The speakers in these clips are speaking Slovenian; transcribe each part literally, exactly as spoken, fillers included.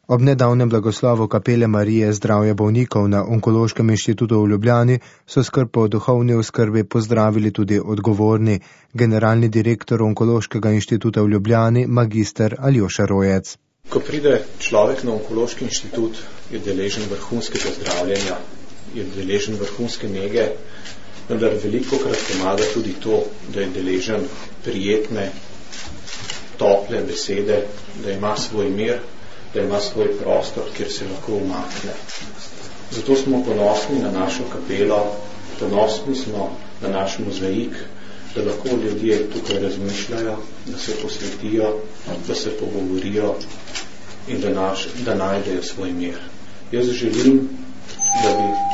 Ob nedavnem blagoslovu kapele Marije zdravja bolnikov na Onkološkem inštitutu v Ljubljani so skrb o duhovni oskrbi pozdravili tudi odgovorni generalni direktor Onkološkega inštituta v Ljubljani, magister Aljoša Rojec. Ko pride človek na Onkološki inštitut, je deležen vrhunskega zdravljenja, je deležen vrhunske nege, vendar velikokrat pomaga tudi to, da je deležen prijetne, tople besede, da ima svoj mir, da ima svoj prostor, kjer se lahko umakne. Zato smo ponosni na našo kapelo, ponosni smo na naš mozaik, da lahko ljudje tukaj razmišljajo, da se posvetijo, da se pogovorijo in da, naš, da najdejo svoj mir. Jaz želim, da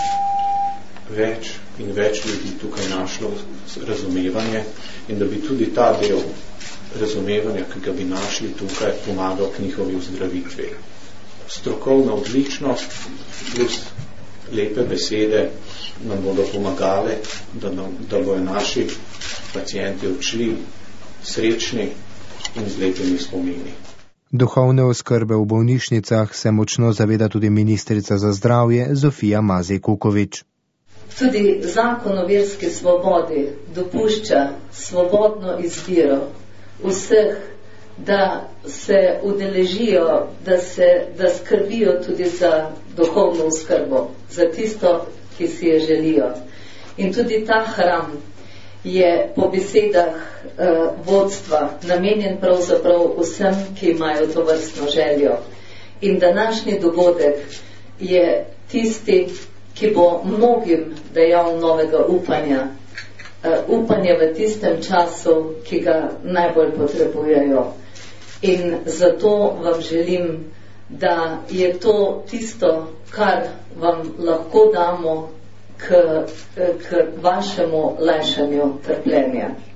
bi več in več ljudi tukaj našlo razumevanje in da bi tudi ta del razumevanja, ki ga bi našli tukaj, pomagal k njihovi ozdravitvi. Strokovna odličnost plus lepe besede nam bodo pomagale, da, nam, da bojo naši pacijenti odšli srečni in z lepimi spomini. Duhovne oskrbe v bolnišnicah se močno zaveda tudi ministrica za zdravje Zofija Mazej Kukovič. Tudi zakon o verski svobodi dopušča svobodno izbiro vseh, da se udeležijo, da, se, da skrbijo tudi za duhovno oskrbo, za tisto, ki si je želijo. In tudi ta hram je po besedah eh, vodstva namenjen pravzaprav vsem, ki imajo to vrstno željo. In današnji dogodek je tisti, ki bo mnogim dejal novega upanja. Uh, upanje v tistem času, ki ga najbolj potrebujejo. In zato vam želim, da je to tisto, kar vam lahko damo k, k vašemu lajšanju trpljenja.